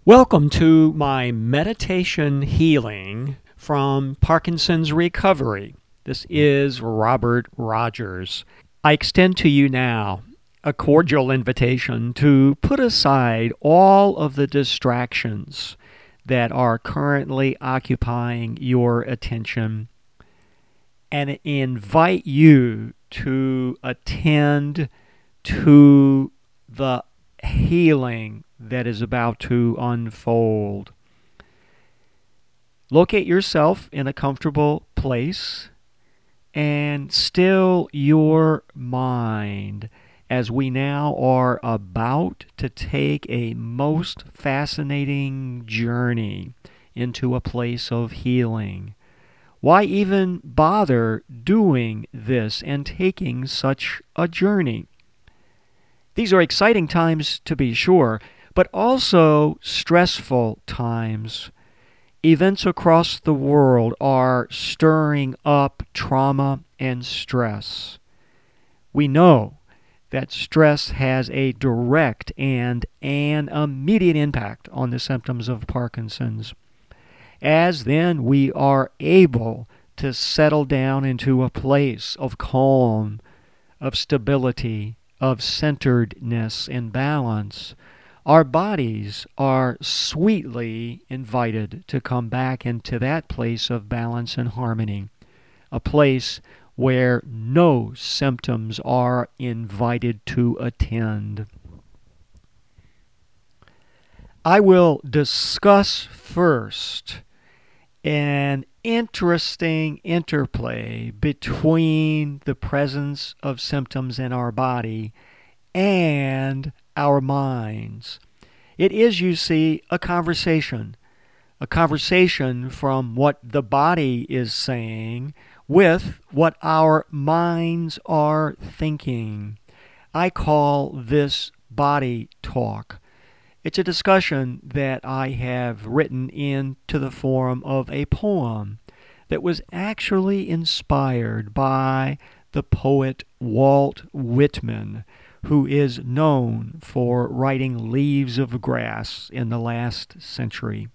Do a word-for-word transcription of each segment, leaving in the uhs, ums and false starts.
Welcome to my meditation healing from Parkinson's recovery. This is Robert Rogers. I extend to you now a cordial invitation to put aside all of the distractions that are currently occupying your attention and invite you to attend to the healing that is about to unfold. Locate yourself in a comfortable place and still your mind as we now are about to take a most fascinating journey into a place of healing. Why even bother doing this and taking such a journey? These are exciting times to be sure, but also stressful times. Events across the world are stirring up trauma and stress. We know that stress has a direct and an immediate impact on the symptoms of Parkinson's. As then we are able to settle down into a place of calm, of stability, of centeredness and balance, our bodies are sweetly invited to come back into that place of balance and harmony, a place where no symptoms are invited to attend. I will discuss first an interesting interplay between the presence of symptoms in our body and our minds. It is, you see, a conversation. A conversation from what the body is saying with what our minds are thinking. I call this body talk. It's a discussion that I have written into the form of a poem that was actually inspired by the poet Walt Whitman, who is known for writing Leaves of Grass in the last century.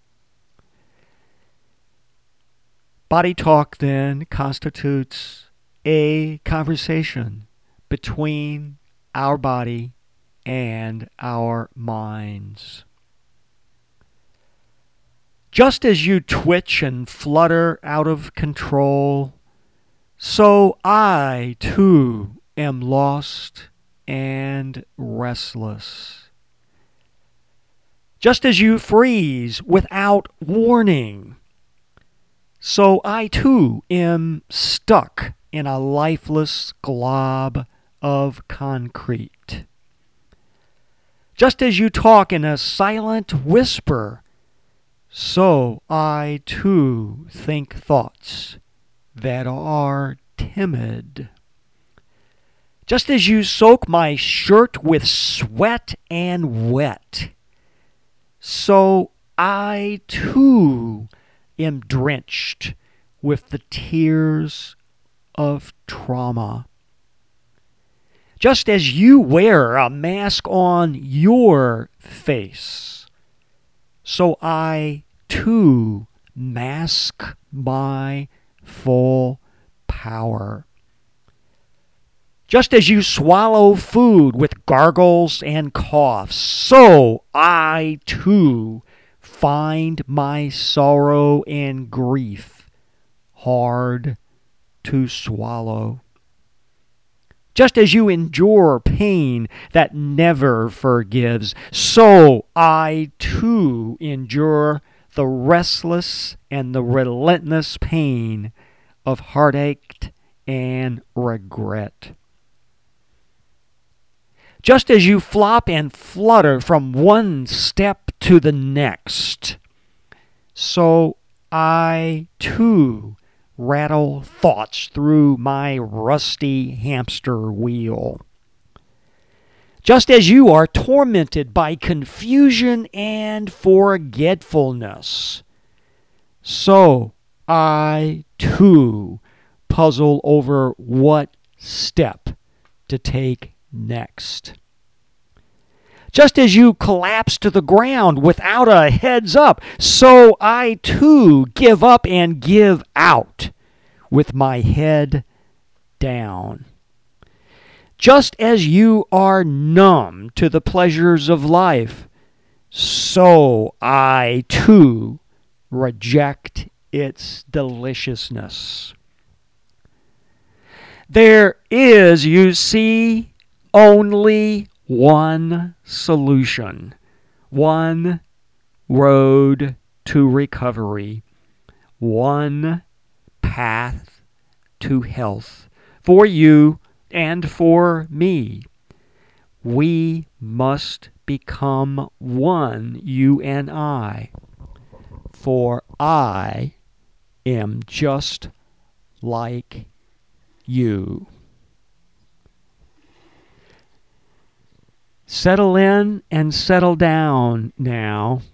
Body talk, then, constitutes a conversation between our body and our minds. Just as you twitch and flutter out of control, so I, too, am lost and restless. Just as you freeze without warning, so I, too, am stuck in a lifeless glob of concrete. Just as you talk in a silent whisper, so I too think thoughts that are timid. Just as you soak my shirt with sweat and wet, so I too am drenched with the tears of trauma. Just as you wear a mask on your face, so I, too, mask my full power. Just as you swallow food with gargles and coughs, so I, too, find my sorrow and grief hard to swallow. Just as you endure pain that never forgives, so I too endure the restless and the relentless pain of heartache and regret. Just as you flop and flutter from one step to the next, so I too rattle thoughts through my rusty hamster wheel. Just as you are tormented by confusion and forgetfulness, so I too puzzle over what step to take next. Just as you collapse to the ground without a heads up, so I too give up and give out with my head down. Just as you are numb to the pleasures of life, so I too reject its deliciousness. There is, you see, only one solution, one road to recovery, one path to health for you and for me. We must become one, you and I, for I am just like you. Settle in and settle down now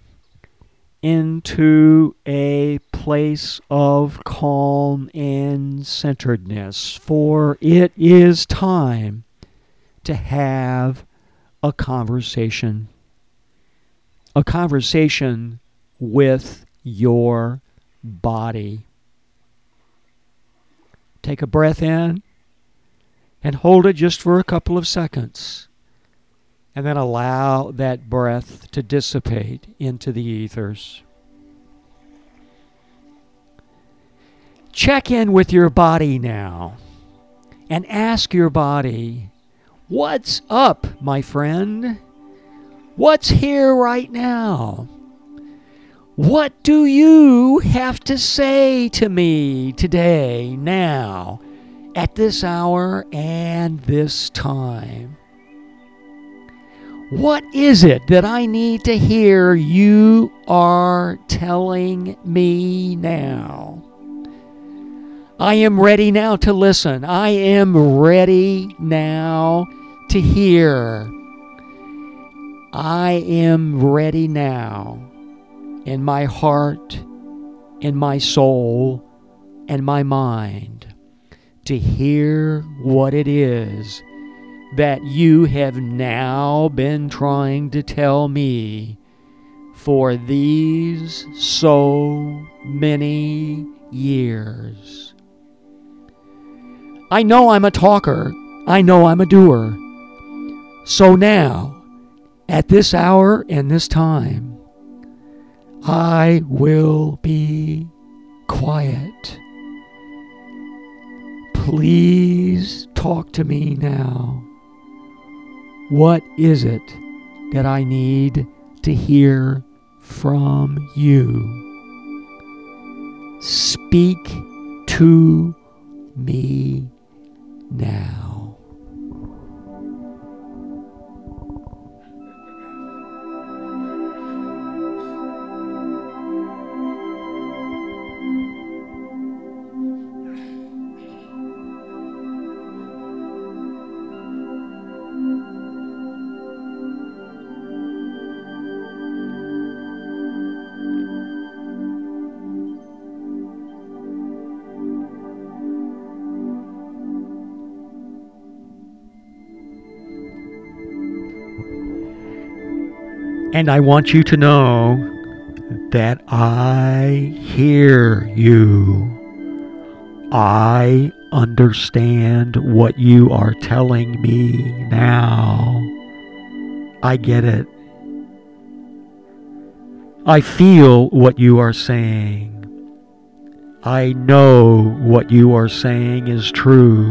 into a place of calm and centeredness, for it is time to have a conversation. A conversation with your body. Take a breath in and hold it just for a couple of seconds. And then allow that breath to dissipate into the ethers. Check in with your body now and ask your body, what's up, my friend? What's here right now? What do you have to say to me today, now, at this hour and this time? What is it that I need to hear you are telling me now? I am ready now to listen. I am ready now to hear. I am ready now in my heart, in my soul, and my mind to hear what it is that you have now been trying to tell me for these so many years. I know I'm a talker. I know I'm a doer. So now, at this hour and this time, I will be quiet. Please talk to me now. What is it that I need to hear from you? Speak to me now. And I want you to know that I hear you. I understand what you are telling me now. I get it. I feel what you are saying. I know what you are saying is true.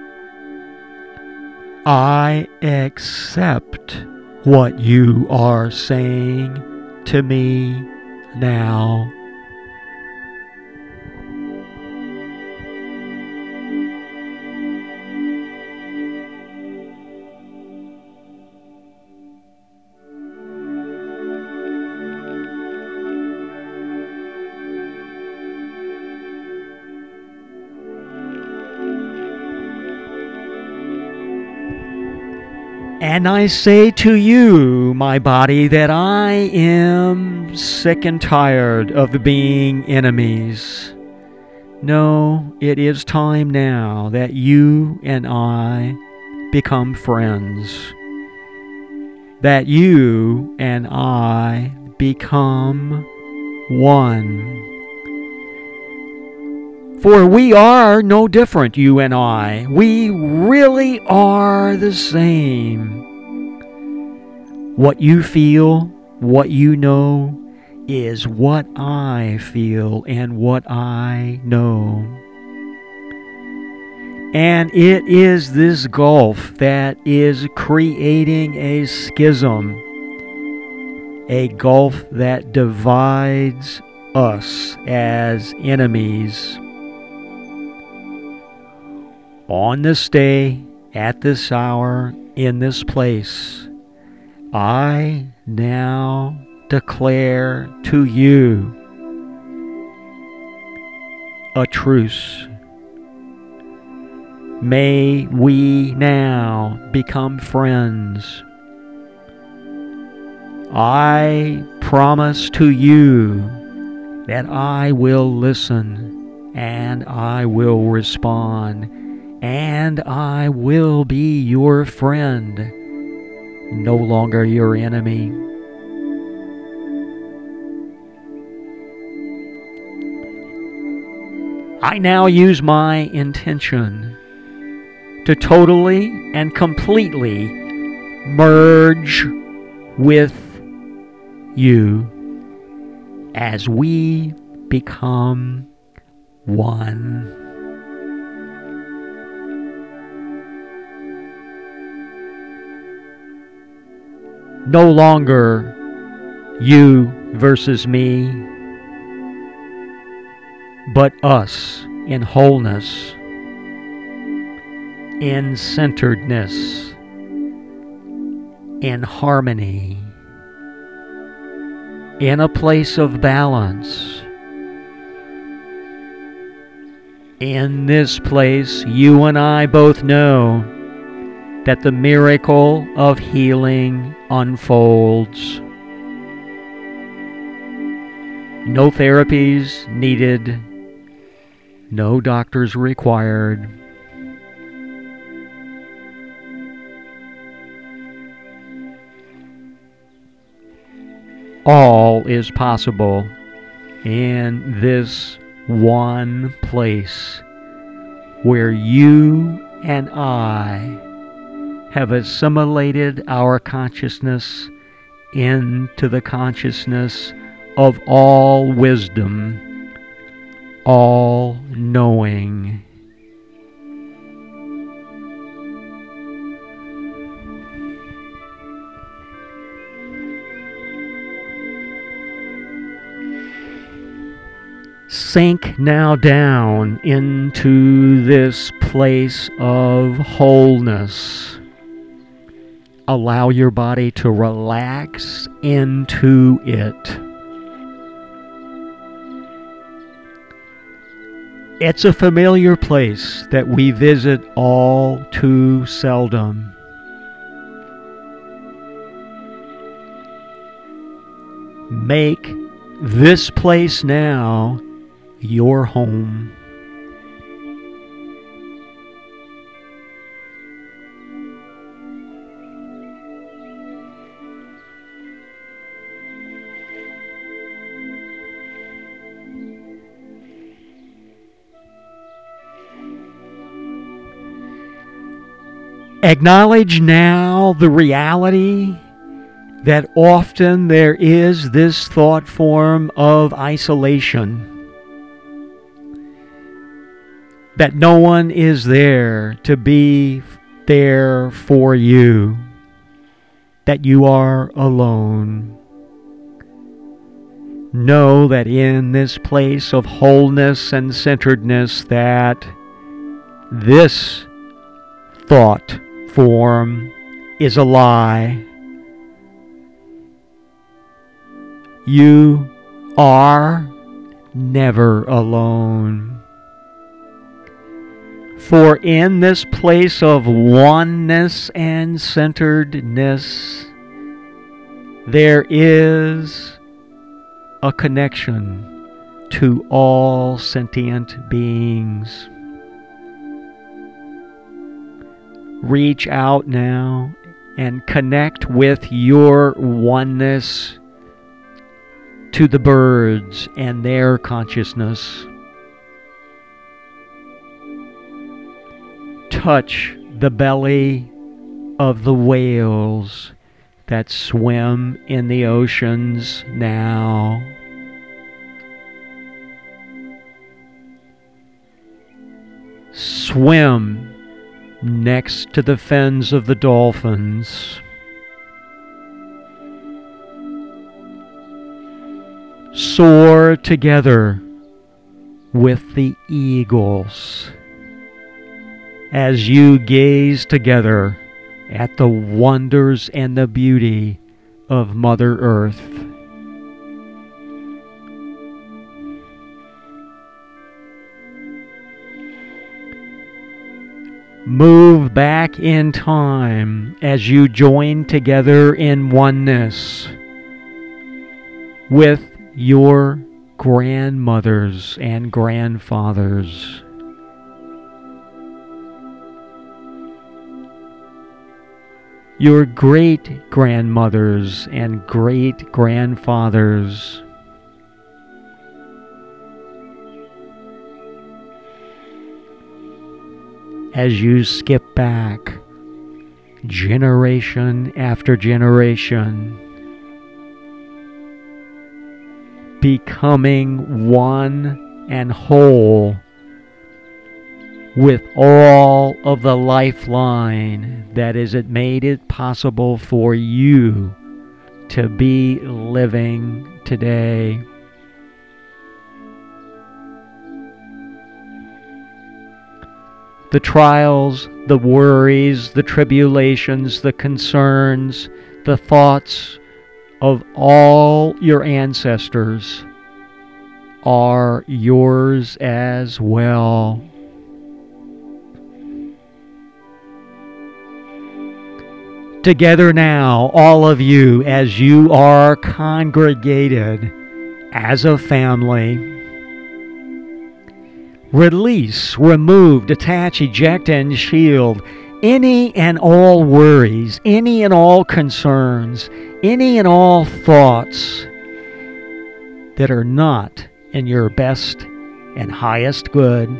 I accept what you are saying to me now. And I say to you, my body, that I am sick and tired of being enemies. No, it is time now that you and I become friends. that you and I become one. For we are no different, you and I. We really are the same. What you feel, what you know, is what I feel and what I know. And it is this gulf that is creating a schism, a gulf that divides us as enemies. On this day, at this hour, in this place, I now declare to you a truce. May we now become friends. I promise to you that I will listen and I will respond and I will be your friend, no longer your enemy. I now use my intention to totally and completely merge with you as we become one. No longer you versus me, but us in wholeness, in centeredness, in harmony, in a place of balance. In this place, you and I both know that the miracle of healing unfolds. No therapies needed, no doctors required. All is possible in this one place where you and I have assimilated our consciousness into the consciousness of all wisdom, all knowing. Sink now down into this place of wholeness. Allow your body to relax into it. It's a familiar place that we visit all too seldom. Make this place now your home. Acknowledge now the reality that often there is this thought form of isolation. That no one is there to be there for you. That you are alone. Know that in this place of wholeness and centeredness that this thought form is a lie. You are never alone. For in this place of oneness and centeredness, there is a connection to all sentient beings. Reach out now and connect with your oneness to the birds and their consciousness. Touch the belly of the whales that swim in the oceans now. Swim next to the fins of the dolphins. Soar together with the eagles as you gaze together at the wonders and the beauty of Mother Earth. Move back in time as you join together in oneness with your grandmothers and grandfathers. Your great-grandmothers and great-grandfathers. As you skip back generation after generation, becoming one and whole with all of the lifeline that is it made it possible for you to be living today. The trials, the worries, the tribulations, the concerns, the thoughts of all your ancestors are yours as well. Together now, all of you, as you are congregated as a family, release, remove, detach, eject, and shield any and all worries, any and all concerns, any and all thoughts that are not in your best and highest good.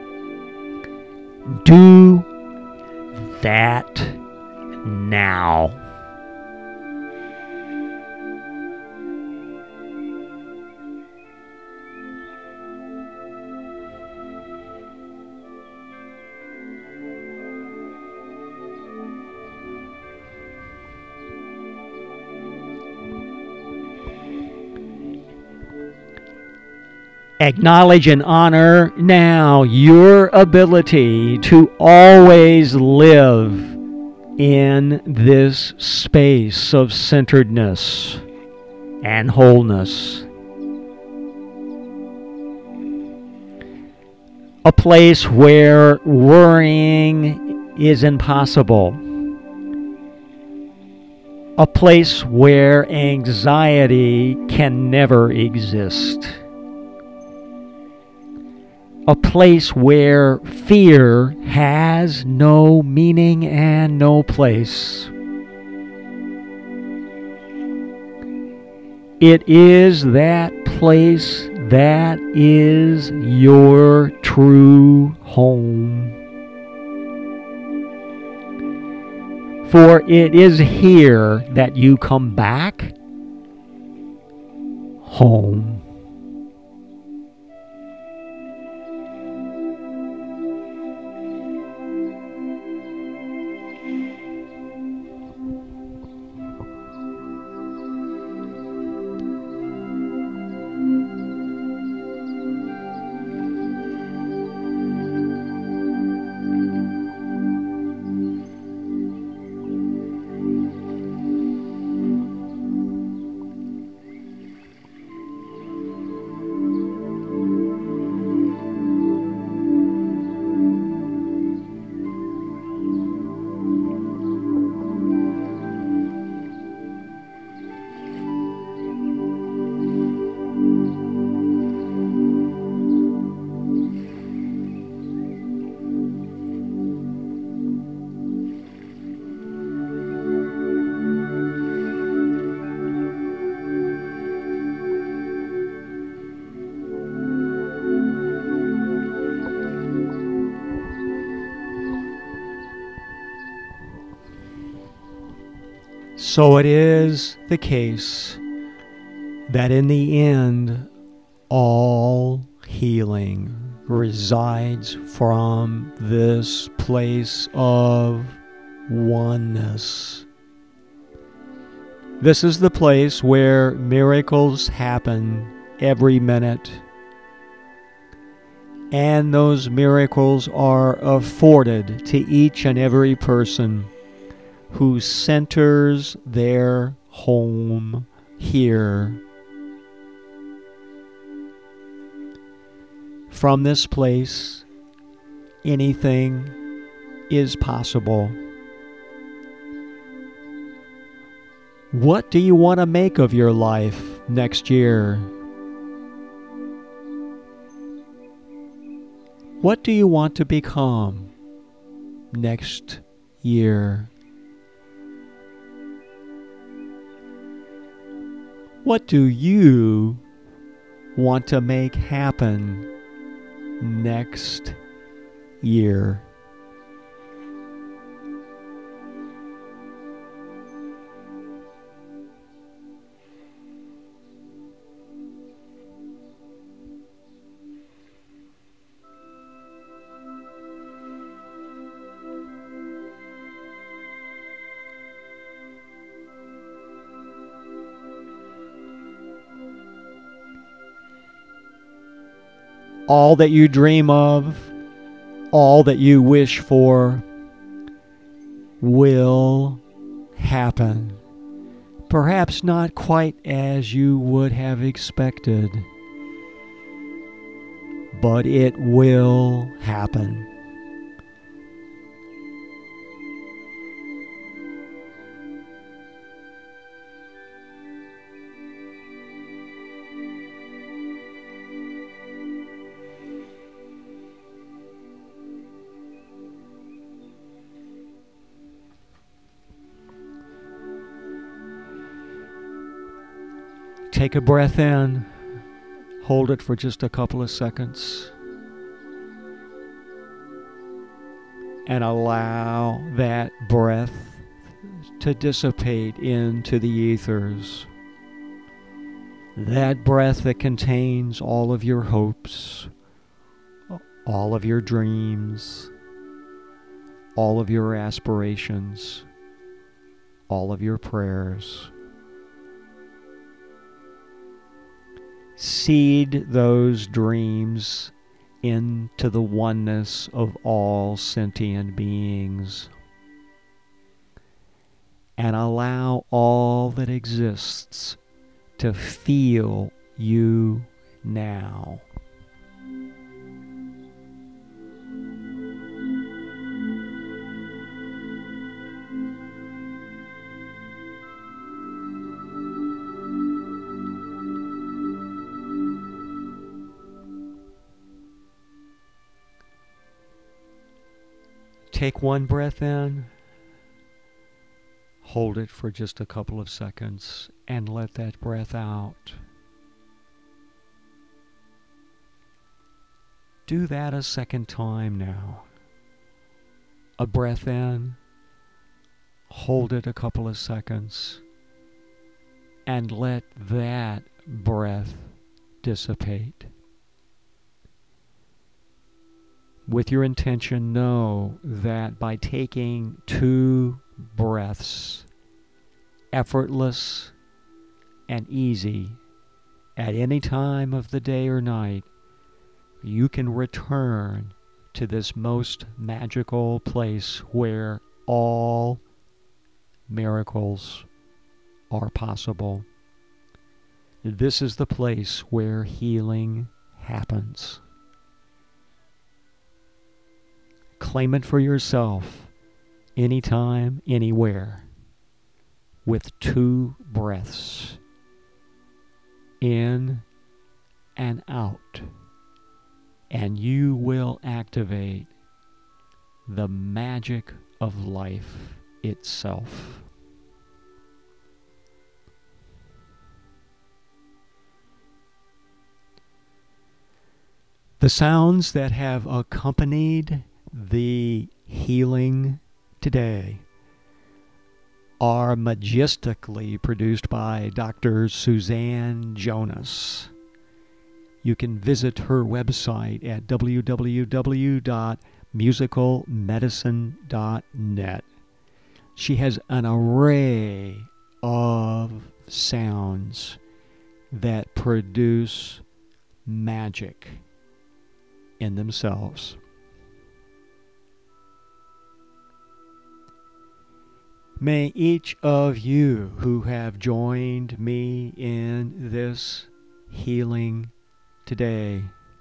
Do that now. Acknowledge and honor now your ability to always live in this space of centeredness and wholeness. A place where worrying is impossible. A place where anxiety can never exist. A place where fear has no meaning and no place. It is that place that is your true home. For it is here that you come back home. So it is the case that in the end, all healing resides from this place of oneness. This is the place where miracles happen every minute, and those miracles are afforded to each and every person who centers their home here. From this place, anything is possible. What do you want to make of your life next year? What do you want to become next year? What do you want to make happen next year? All that you dream of, all that you wish for, will happen. Perhaps not quite as you would have expected, but it will happen. Take a breath in, hold it for just a couple of seconds, and allow that breath to dissipate into the ethers. That breath that contains all of your hopes, all of your dreams, all of your aspirations, all of your prayers. Seed those dreams into the oneness of all sentient beings, and allow all that exists to feel you now. Take one breath in, hold it for just a couple of seconds, and let that breath out. Do that a second time now. A breath in, hold it a couple of seconds, and let that breath dissipate. With your intention, know that by taking two breaths, effortless and easy, at any time of the day or night, you can return to this most magical place where all miracles are possible. This is the place where healing happens. Claim it for yourself, anytime, anywhere, with two breaths, in and out, and you will activate the magic of life itself. The sounds that have accompanied the healing today are majestically produced by Doctor Suzanne Jonas. You can visit her website at w w w dot musical medicine dot net. She has an array of sounds that produce magic in themselves. May each of you who have joined me in this healing today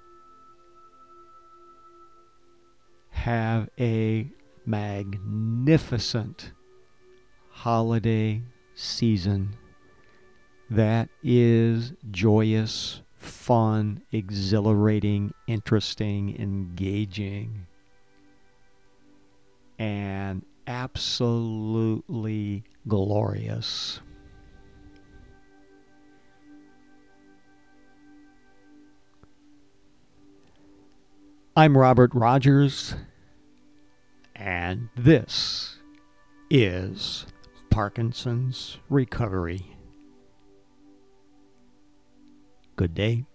have a magnificent holiday season that is joyous, fun, exhilarating, interesting, engaging, and absolutely glorious. I'm Robert Rogers, and this is Parkinson's Recovery. Good day.